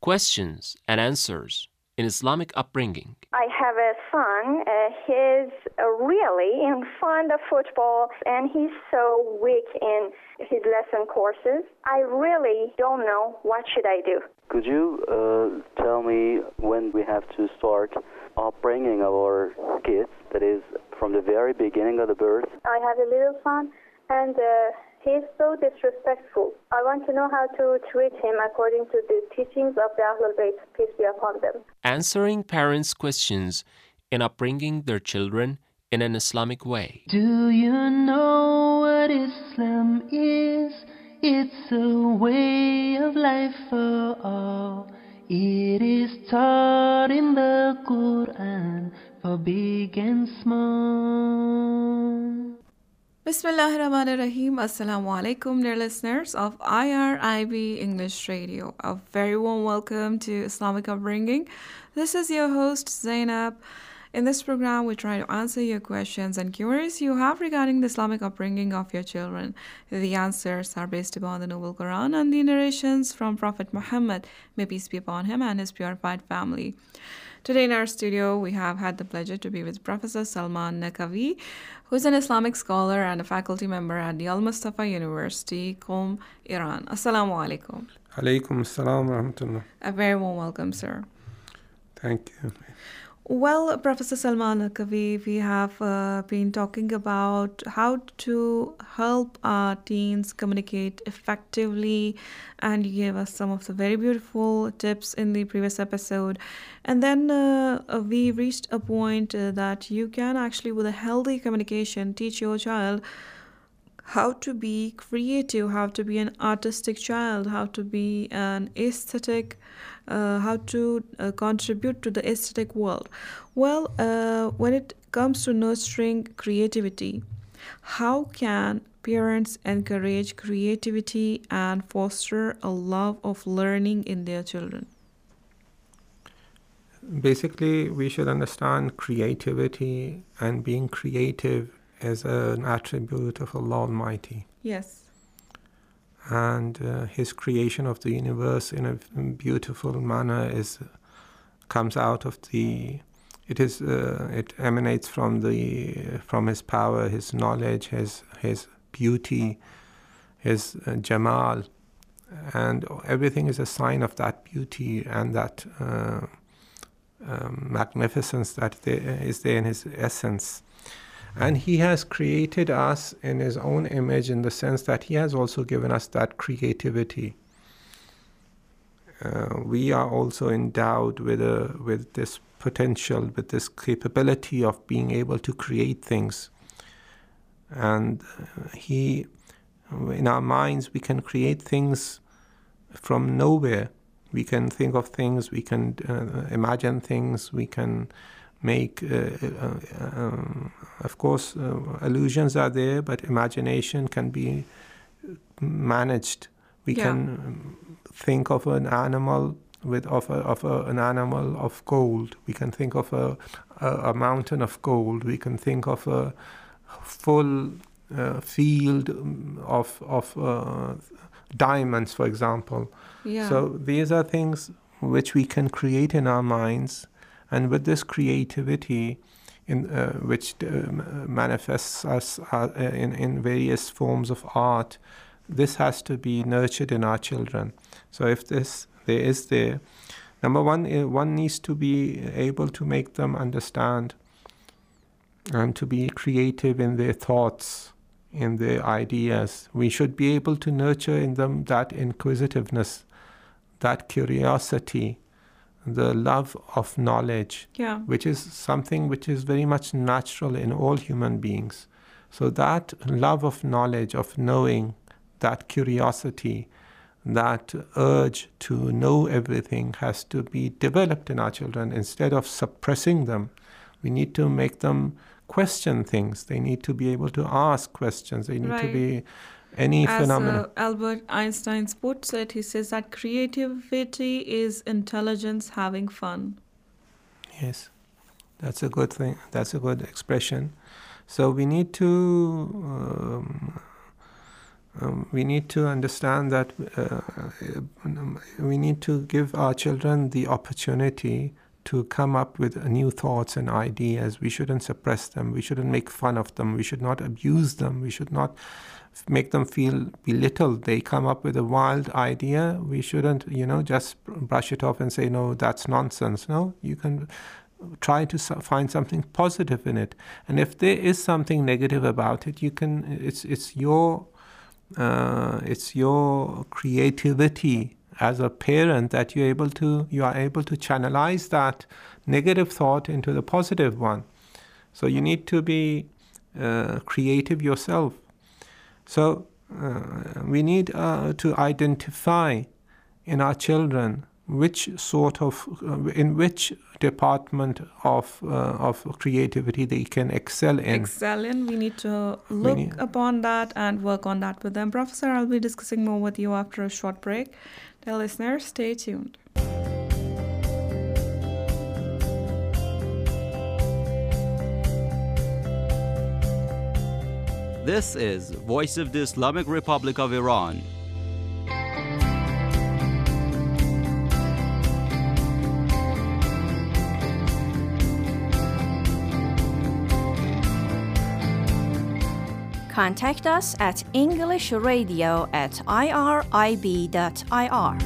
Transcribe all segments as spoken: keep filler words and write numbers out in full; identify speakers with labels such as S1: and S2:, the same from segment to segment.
S1: questions and answers in Islamic upbringing.
S2: I have a son. Uh, he's uh, really in fond of football, and he's so weak in his lesson courses. I really don't know what should I do.
S3: Could you uh, tell me when we have to start upbringing our kids, that is, from the very beginning of the birth?
S2: I have a little son, and uh, he's so disrespectful. I want to know how to treat him according to the teachings of the Ahlul Bayt, peace be upon them.
S1: Answering parents' questions in upbringing their children in an Islamic way.
S4: Do you know what Islam is? It's a way of life for all. It is taught in the Quran for big and small.
S5: Bismillahir Rahmanir Rahim. Assalamu alaikum, dear listeners of I R I B English Radio. A very warm welcome to Islamic Upbringing. This is your host Zainab. In this program, we try to answer your questions and queries you have regarding the Islamic upbringing of your children. The answers are based upon the Noble Quran and the narrations from Prophet Muhammad, may peace be upon him and his purified family. Today in our studio, we have had the pleasure to be with Professor Salman Naqvi, who is an Islamic scholar and a faculty member at the Al-Mustafa University, Qom, Iran. Assalamu alaikum.
S6: Alaikum assalam wa rahmatullah.
S5: A very warm welcome, sir.
S6: Thank you.
S5: Well, Professor Salman Naqvi, we have uh, been talking about how to help our teens communicate effectively, and you gave us some of the very beautiful tips in the previous episode. And then uh, we reached a point uh, that you can actually, with a healthy communication, teach your child how to be creative, how to be an artistic child, how to be an aesthetic, uh, how to uh, contribute to the aesthetic world. Well, uh, when it comes to nurturing creativity, how can parents encourage creativity and foster a love of learning in their children?
S6: Basically, we should understand creativity and being creative as an attribute of Allah Almighty.
S5: Yes.
S6: And uh, His creation of the universe in a beautiful manner is comes out of the. It is. Uh, it emanates from the from His power, His knowledge, His His beauty, His uh, Jamal, and everything is a sign of that beauty and that uh, um, magnificence that there is there in His essence. And He has created us in His own image, in the sense that He has also given us that creativity. Uh, we are also endowed with a with this potential, with this capability of being able to create things. And uh, He, in our minds, we can create things from nowhere. We can think of things, we can uh, imagine things, we can make, uh, uh, um, of course, uh, illusions are there, but imagination can be managed. We yeah. can think of an animal with of, a, of a, an animal of gold. We can think of a, a, a mountain of gold. We can think of a full uh, field of of uh, diamonds, for example.
S5: Yeah.
S6: So these are things which we can create in our minds. And with this creativity, in uh, which uh, manifests us uh, in, in various forms of art, this has to be nurtured in our children. So if this there is there, number one, one needs to be able to make them understand and to be creative in their thoughts, in their ideas. We should be able to nurture in them that inquisitiveness, that curiosity, the love of knowledge,
S5: yeah.
S6: which is something which is very much natural in all human beings. So that love of knowledge, of knowing, that curiosity, that urge to know everything has to be developed in our children. Instead of suppressing them, we need to make them question things. They need to be able to ask questions. They need
S5: right.
S6: to be any
S5: As,
S6: phenomenon.
S5: Uh, Albert Einstein puts it, he says that creativity is intelligence having fun.
S6: Yes, that's a good thing. That's a good expression. So we need to um, Um, we need to understand that uh, we need to give our children the opportunity to come up with new thoughts and ideas. We shouldn't suppress them. We shouldn't make fun of them. We should not abuse them. We should not make them feel belittled. They come up with a wild idea. We shouldn't, you know, just brush it off and say, no, that's nonsense. No, you can try to find something positive in it. And if there is something negative about it, you can, it's, it's your, uh, it's your creativity as a parent that you're able to, you are able to channelize that negative thought into the positive one. So you need to be uh, creative yourself. So uh, we need uh, to identify in our children which sort of, uh, in which department of uh, of creativity they can excel in.
S5: Excel in. We need to look need, upon that and work on that with them. Professor, I'll be discussing more with you after a short break. Dear listeners, stay tuned.
S7: This is Voice of the Islamic Republic of Iran.
S8: Contact us at English Radio at I R I B dot I R.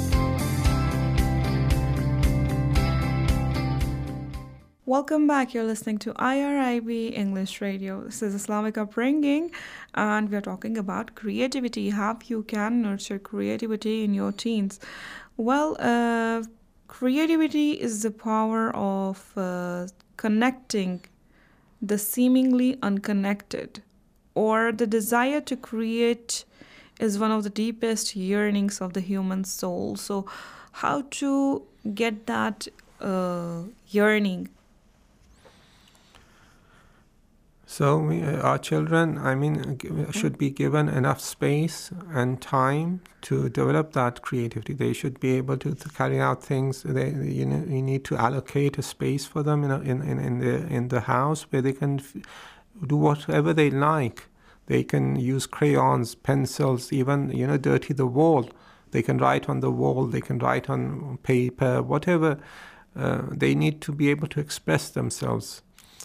S5: Welcome back. You're listening to I R I B English Radio. This is Islamic Upbringing, and we're talking about creativity, how you can nurture creativity in your teens. Well, uh, creativity is the power of uh, connecting the seemingly unconnected, or the desire to create is one of the deepest yearnings of the human soul. So how to get that uh, yearning?
S6: So we, uh, our children, I mean, should be given enough space and time to develop that creativity. They should be able to, to carry out things. They, you know, you need to allocate a space for them in a, in, in in the in the house where they can f- do whatever they like. They can use crayons, pencils, even, you know, dirty the wall. They can write on the wall. They can write on paper, whatever. Uh, they need to be able to express themselves.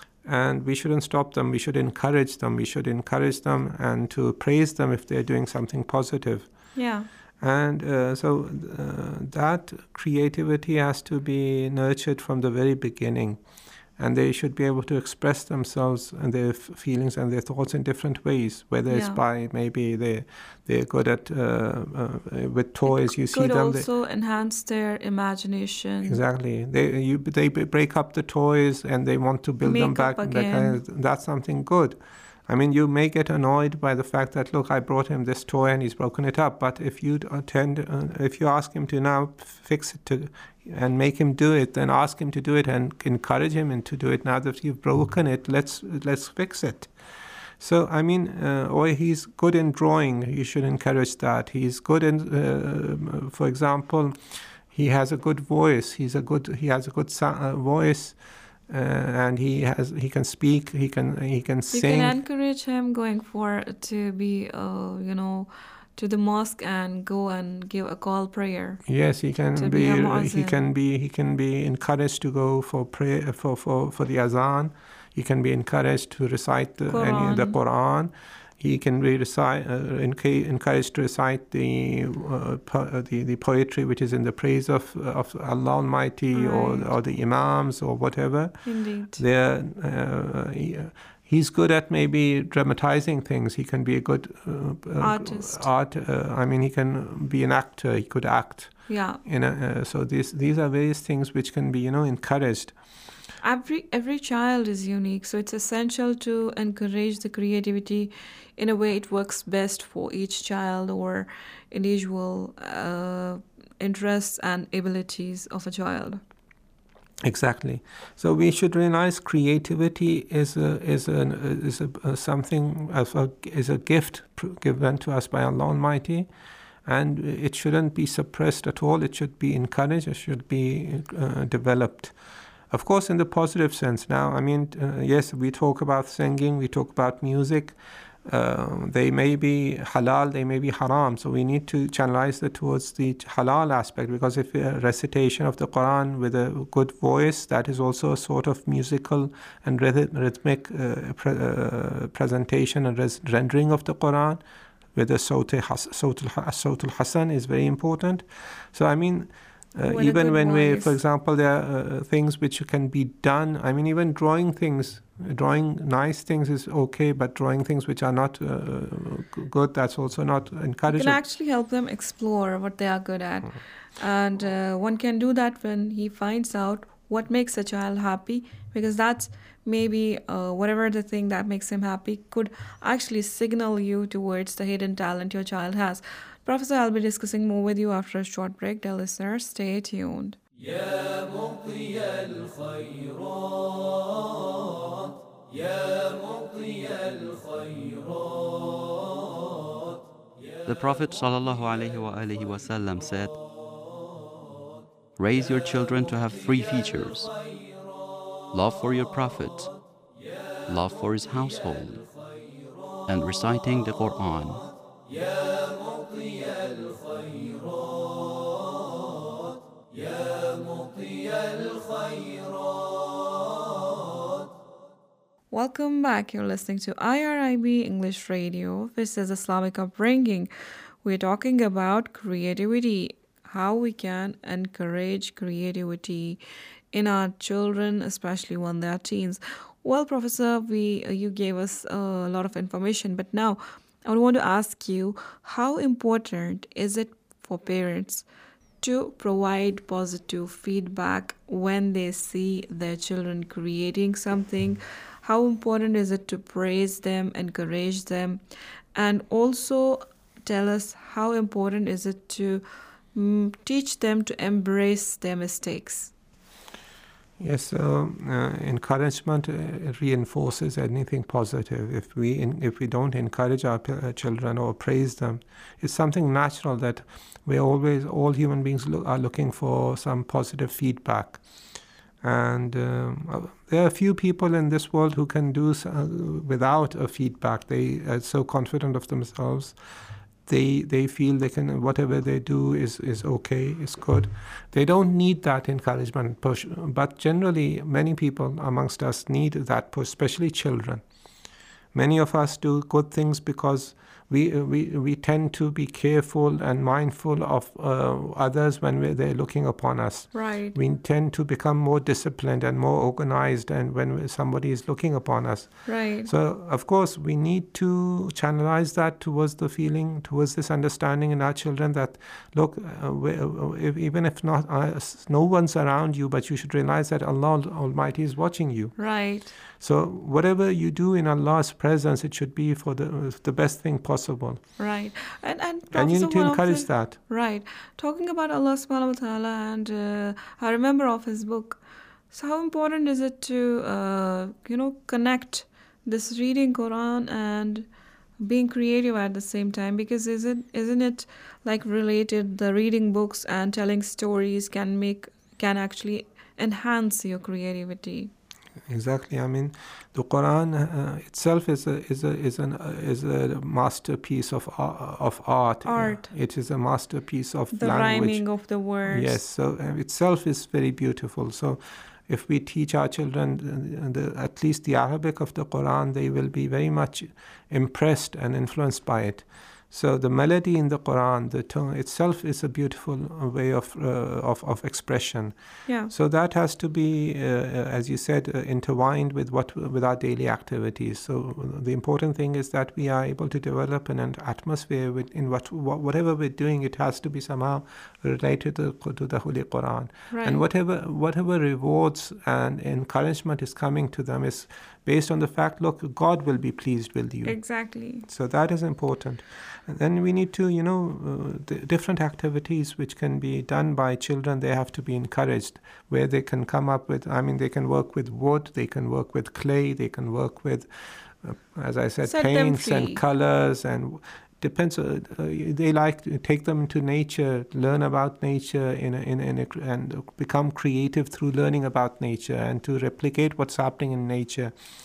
S6: And we shouldn't stop them. We should encourage them. We should encourage them and to praise them if they're doing something positive.
S5: Yeah.
S6: And uh, so uh, that creativity has to be nurtured from the very beginning. And they should be able to express themselves and their f- feelings and their thoughts in different ways, whether yeah. it's by maybe they, they're good at, uh, uh, with toys, you see them.
S5: Could also they, enhance their imagination.
S6: Exactly. They you, they break up the toys and they want to build
S5: Make
S6: them back.
S5: Again.
S6: That's something good. I mean, you may get annoyed by the fact that, look, I brought him this toy and he's broken it up. But if you attend, uh, if you ask him to now fix it to, and make him do it, then ask him to do it and encourage him to do it. Now that you've broken it, let's let's fix it. So, I mean, uh, or he's good in drawing. You should encourage that. He's good in, uh, for example, he has a good voice. He's a good. He has a good so- uh, voice. Uh, and he has, he can speak, he can, he can sing.
S5: You can encourage him going for to be, uh, you know, to the mosque and go and give a call prayer.
S6: Yes, he can be.
S5: be
S6: he can be. He can be encouraged to go for prayer for for for the azan. He can be encouraged to recite the
S5: Quran.
S6: Any, the Quran. He can be recite, uh, encouraged to recite the, uh, po- the the poetry which is in the praise of of Allah Almighty,
S5: right.
S6: or or the Imams or whatever.
S5: Indeed.
S6: They're, uh, he, he's good at maybe dramatizing things. He can be a good uh,
S5: artist.
S6: Art. Uh, I mean, he can be an actor. He could act.
S5: Yeah.
S6: In a, uh, so these these are various things which can be, you know, encouraged.
S5: Every every child is unique, so it's essential to encourage the creativity in a way it works best for each child or individual uh, interests and abilities of a child.
S6: Exactly. So we should realize creativity is a is a is a, a something as a, is a gift given to us by Allah Almighty, and it shouldn't be suppressed at all. It should be encouraged. It should be uh, developed. Of course, in the positive sense. Now, I mean, uh, yes, we talk about singing, we talk about music, uh, they may be halal, they may be haram. So we need to channelize it towards the halal aspect, because if a recitation of the Quran with a good voice, that is also a sort of musical and rhythmic uh, pre- uh, presentation and res- rendering of the Quran with a Sawt al-Hasan is very important. So I mean, Uh, even when voice. we, for example, there are uh, things which can be done. I mean, even drawing things, drawing nice things is okay, but drawing things which are not uh, good, that's also not encouraged.
S5: You can actually help them explore what they are good at. Mm. And uh, one can do that when he finds out what makes a child happy, because that's maybe uh, whatever the thing that makes him happy could actually signal you towards the hidden talent your child has. Professor, I'll be discussing more with you after a short break. Dear listeners, stay tuned.
S9: يا مطي الخيرات يا مطي الخيرات.
S7: The Prophet ﷺ said, raise your children to have three features: love for your Prophet, love for his household, and reciting the Quran.
S5: Welcome back. You're listening to I R I B English Radio. This is Islamic Upbringing. We're talking about creativity, how we can encourage creativity in our children, especially when they're teens. Well, Professor, we you gave us a lot of information, but now I want to ask you, how important is it for parents to provide positive feedback when they see their children creating something? How important is it to praise them, encourage them, and also tell us how important is it to mm, teach them to embrace their mistakes?
S6: Yes, uh, uh, encouragement uh, reinforces anything positive. If we in, if we don't encourage our p- uh, children or praise them, it's something natural that we always, all human beings lo- are looking for some positive feedback. And um, there are a few people in this world who can do so, uh, without a feedback. They are so confident of themselves. They they feel they can, whatever they do is, is okay, is good. They don't need that encouragement push. But generally, many people amongst us need that push, especially children. Many of us do good things because we we we tend to be careful and mindful of uh, others when we're, they're looking upon us.
S5: Right.
S6: We tend to become more disciplined and more organized, and when somebody is looking upon us.
S5: Right.
S6: So, of course, we need to channelize that towards the feeling, towards this understanding in our children that, look, uh, we, uh, if, even if not uh, no one's around you, but you should realize that Allah Almighty is watching you.
S5: Right.
S6: So whatever you do in Allah's presence, it should be for the the best thing possible.
S5: Right. And and,
S6: and you need to encourage
S5: the,
S6: that.
S5: Right. Talking about Allah subhanahu wa ta'ala, and uh, I remember of his book. So how important is it to, uh, you know, connect this reading Quran and being creative at the same time? Because is it, isn't it like related, the reading books and telling stories can make, can actually enhance your creativity?
S6: Exactly. I mean, the Quran uh, itself is a is a is an uh, is a masterpiece of uh, of art.
S5: Art.
S6: Uh, it is a masterpiece of
S5: the
S6: language.
S5: rhyming of the words.
S6: Yes. So uh, itself is very beautiful. So, if we teach our children the, the, at least the Arabic of the Quran, they will be very much impressed and influenced by it. So the melody in the Quran, the tone itself is a beautiful way of uh, of, of expression.
S5: Yeah.
S6: So that has to be, uh, as you said, uh, intertwined with what with our daily activities. So the important thing is that we are able to develop an, an atmosphere with, in what, what whatever we're doing, it has to be somehow related to, to the Holy Quran.
S5: Right.
S6: And whatever whatever rewards and encouragement is coming to them is based on the fact, look, God will be pleased with you.
S5: Exactly.
S6: So that is important. And then we need to, you know, uh, the different activities which can be done by children, they have to be encouraged, where they can come up with, I mean, they can work with wood, they can work with clay, they can work with, uh, as I said,
S5: Set
S6: paints and colors, and depends, uh, uh, they like to take them into nature, learn about nature in a, in, a, in a, and become creative through learning about nature and to replicate what's happening in nature.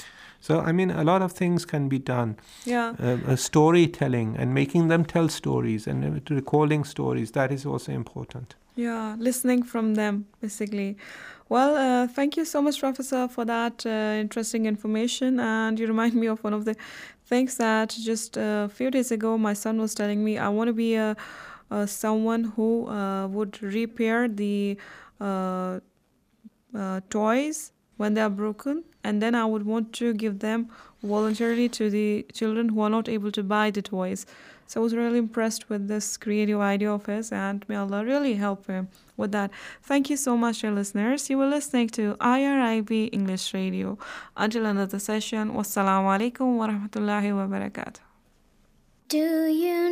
S6: So, I mean, a lot of things can be done.
S5: Yeah.
S6: Uh, uh, storytelling and making them tell stories and uh, recalling stories, that is also important.
S5: Yeah, listening from them, basically. Well, uh, thank you so much, Professor, for that uh, interesting information. And you remind me of one of the things that just a few days ago my son was telling me. I want to be a, a someone who uh, would repair the uh, uh, toys when they are broken, and then I would want to give them voluntarily to the children who are not able to buy the toys. So I was really impressed with this creative idea of his, and may Allah really help him with that. Thank you so much, dear listeners. You were listening to I R I B English Radio. Until another session, wassalamu alaikum wa rahmatullahi wa barakatuh.
S10: Do you